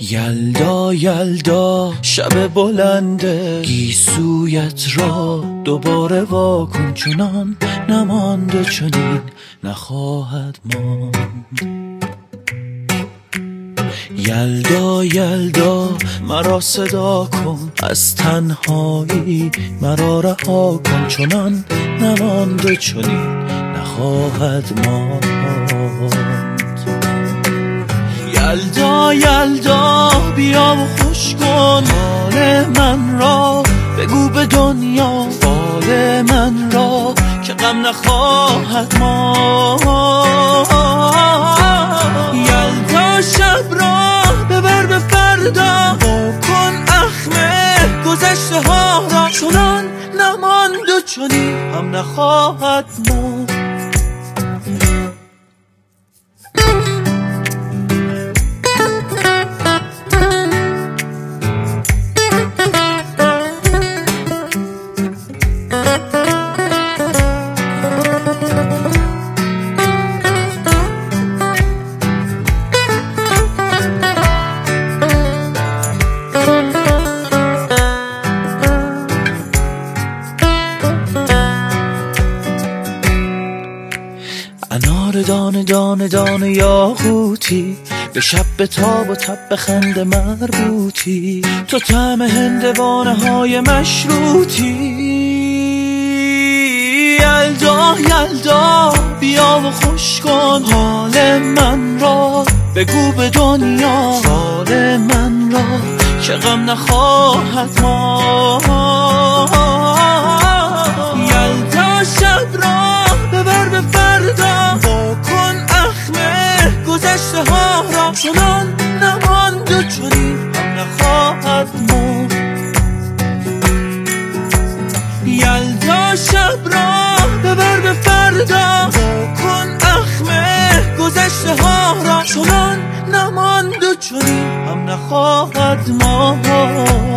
یلدا یلدا شب بلنده گیسویت را دوباره واکن، چنان نماند و چنین نخواهد ماند. یلدا یلدا مرا صدا کن، از تنهایی مرا رها کن، چنان نماند و چنین نخواهد ماند. یلدا یلدا بیا و خوش کن حال من را، بگو به دنیا حال من را که غم نخواهد ماند. یلدا شب را ببر به فردا، بکن اخمه گذشته ها را، چنان نماند و چنین هم نخواهد ماند. انار دانه دانه دانه یاقوتی، به شب به تاب و تب به خنده مربوطی، تو طعم هندوانه های مشروطی. یلدا یلدا بیا و خوش کن حال من را، بگو به دنیا حال من را که غم نخواهد ماند. یلدا شب را ببر به فردا، بکن اخمه گذشته ها را، چنان نماند و چنین هم نخواهد ماند. یلدا شب را ببر به فردا، بکن اخمه گذشته ها را، چنان نماند و چنین هم نخواهد ماند.